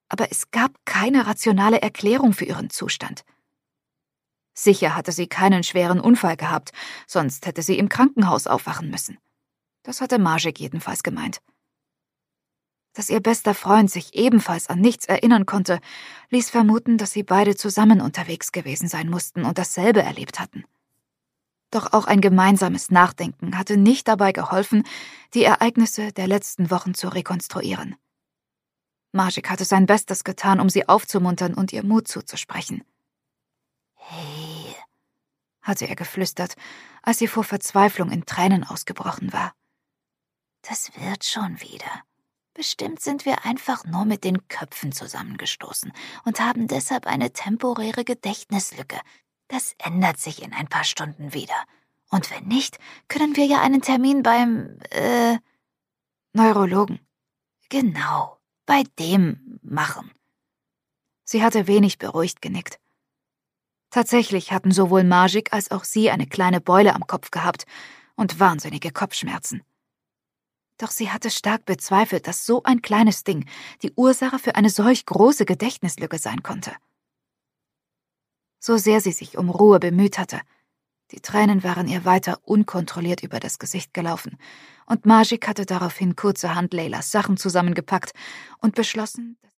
aber es gab keine rationale Erklärung für ihren Zustand. Sicher hatte sie keinen schweren Unfall gehabt, sonst hätte sie im Krankenhaus aufwachen müssen. Das hatte Majik jedenfalls gemeint. Dass ihr bester Freund sich ebenfalls an nichts erinnern konnte, ließ vermuten, dass sie beide zusammen unterwegs gewesen sein mussten und dasselbe erlebt hatten. Doch auch ein gemeinsames Nachdenken hatte nicht dabei geholfen, die Ereignisse der letzten Wochen zu rekonstruieren. Majik hatte sein Bestes getan, um sie aufzumuntern und ihr Mut zuzusprechen. »Hey«, hatte er geflüstert, als sie vor Verzweiflung in Tränen ausgebrochen war. »Das wird schon wieder. Bestimmt sind wir einfach nur mit den Köpfen zusammengestoßen und haben deshalb eine temporäre Gedächtnislücke. Das ändert sich in ein paar Stunden wieder. Und wenn nicht, können wir ja einen Termin beim, Neurologen. Genau, bei dem machen.« Sie hatte wenig beruhigt genickt. Tatsächlich hatten sowohl Majik als auch sie eine kleine Beule am Kopf gehabt und wahnsinnige Kopfschmerzen. Doch sie hatte stark bezweifelt, dass so ein kleines Ding die Ursache für eine solch große Gedächtnislücke sein konnte. So sehr sie sich um Ruhe bemüht hatte, die Tränen waren ihr weiter unkontrolliert über das Gesicht gelaufen, und Majik hatte daraufhin kurzerhand Leylas Sachen zusammengepackt und beschlossen,